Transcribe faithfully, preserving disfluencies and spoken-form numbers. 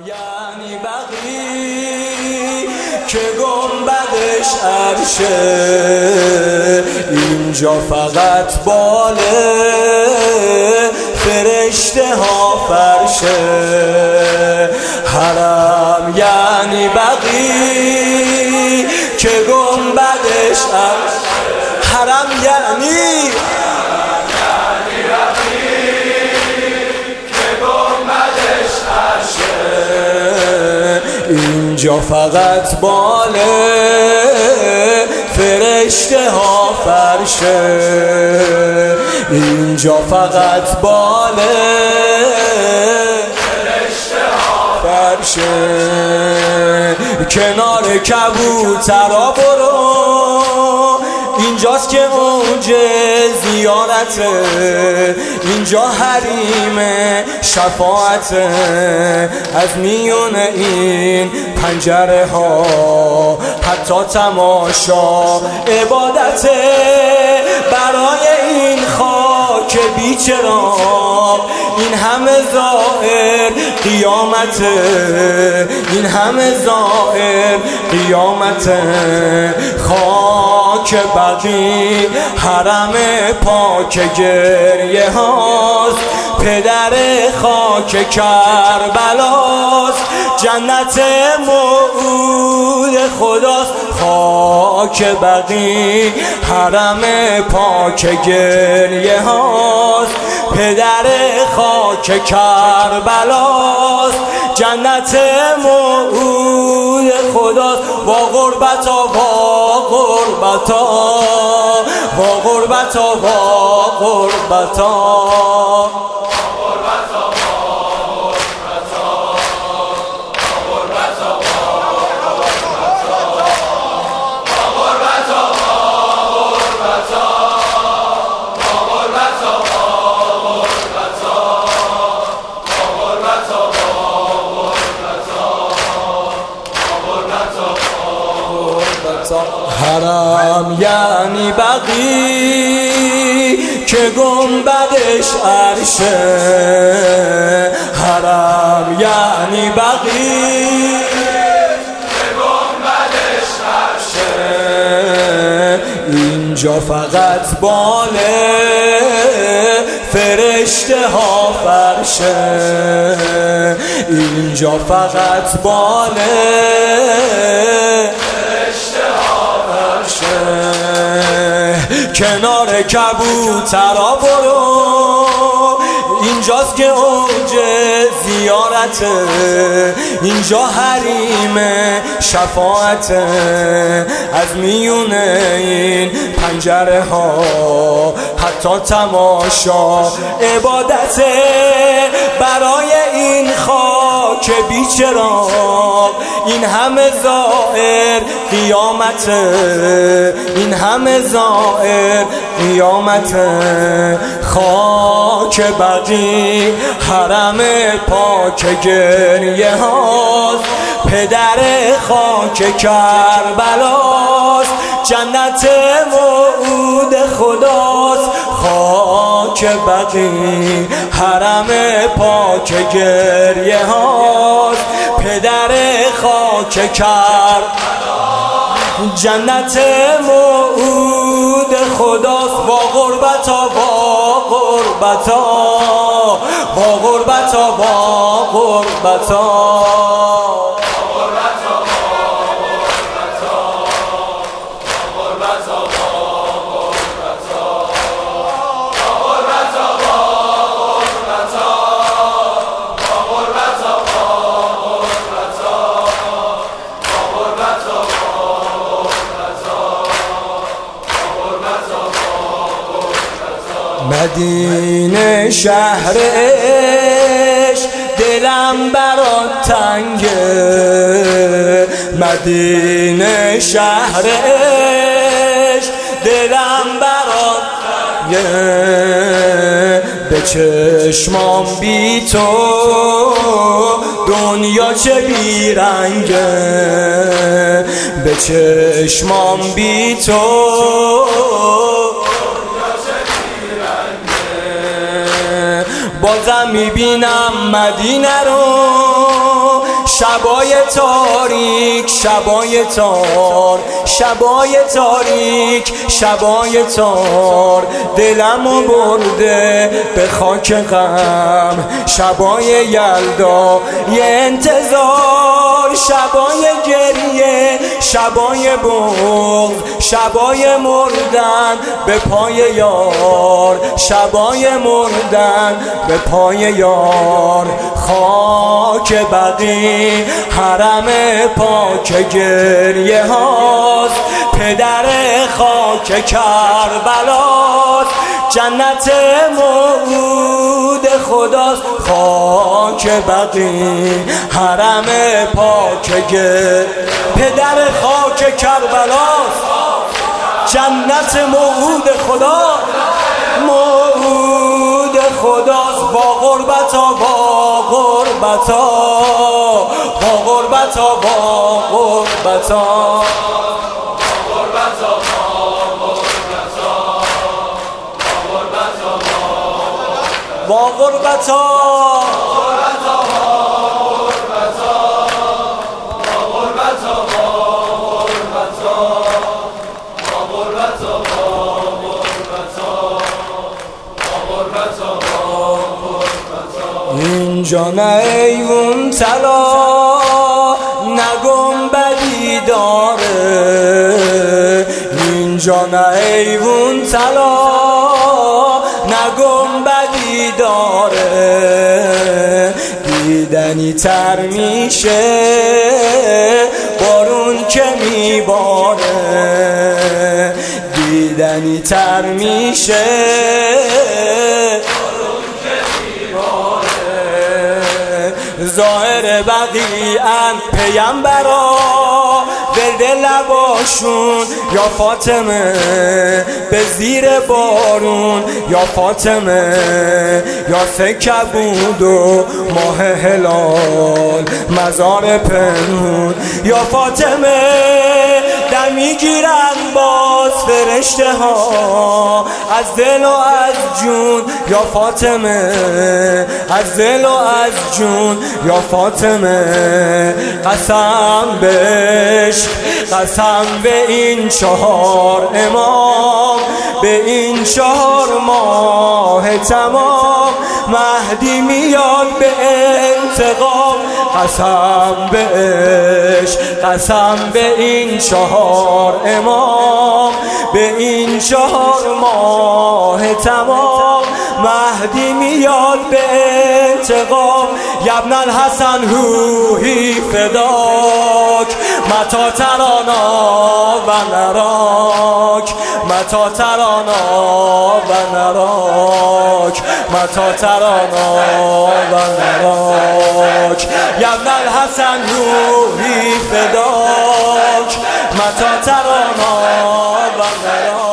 یعنی بقی که گنبدش عرشه، اینجا فقط باله فرشته ها فرشه. حرم یعنی بقی که گنبدش عرشه، حرم یعنی اینجا فقط باله فرشته ها فرشه، اینجا فقط باله فرشته ها فرشه. کنار کبوترا برو، اینجاست که اوج زیارته، اینجا حریم شفاعته. از میون این پنجره ها حتی تماشا عبادته. برای این خاک بیچرا این همه زائر قیامته، این همه زائر قیامته. خاک بقی حرم پاک گریه هاست، پدر خاک کربلاست، جنت موعود خداست. خاک بقی حرم پاک گریه هاست، پدر خاک کربلاست، جنت موعود خداست. با غربتا با غربتا با غربتا با غربتا حرم یعنی بقی که گنبدش عرشه، حرم یعنی بقی که گنبدش عرشه، اینجا فقط باله فرشته ها فرشه، اینجا فقط باله کنار کبوترا برو، اینجاست که اوج زیارته، اینجا حریم شفاعته. از میون این پنجره ها حتی تماشا عبادته. برای این خاک بیچرا این همه زائر قیامته، این همه زائر قیامته. خاک بقی حرم پاک گریه هاست، پدر خاک کربلاست، جنت موعود خداست. خاک بقی حرم پاک گریه هاست، پدر خاک کربلاست، جنت موعود خداست. با غربتا با غربتا با غربتا با غربتا مدینه شهر عشق، دلم برات تنگه. مدینه شهر عشق، دلم برات تنگه. به چشمام بی تو دنیا چه بیرنگه، به چشمام بی تو بازم میبینم مدینه رو، شبای تاریک شبای تار شبای تاریک شبای تار دلمو برده به خاک غم شبای یلدا یه انتظار شبای گریه شبای بغض شبای مردن به پای یار شبای مردن به پای یار خاک بقی حرم پاک گریه هاست پدر خاک کربلاست جنت موعود خداست خاک بقی حرم پاک گریه پدر خاک کربلاست جنت موعود خدا موعود خداست با غربتا با غربتا با غربتا با غربتا با غربتا اینجا نه ایوون طلا نه گنبدی داره اینجا نه ایوون طلا نه گنبدی داره دیدنی تر میشه بارون که میباره دیدنی تر میشه ظاهر بقیعن پیمبرا ورد لباشون یا فاطمه به زیر بارون یا فاطمه یا سکبود و ماه هلال مزار پنهون یا فاطمه در میگیرن باز فرشته ها از دل و از جون یا فاطمه از دل و از جون یا فاطمه قسم بهش قسم به این چهار امام به این چهار ماه تمام مهدی میاد به انتقام قسم بهش قسم به این چهار امام به این چهار ماه تمام مهدی میاد به انتقام یبن الحسن روحی فداک متا ترانا و نراک متا ترانا و نراک متا ترانا و نراک یبن الحسن روحی فداک متا ترانا و نراک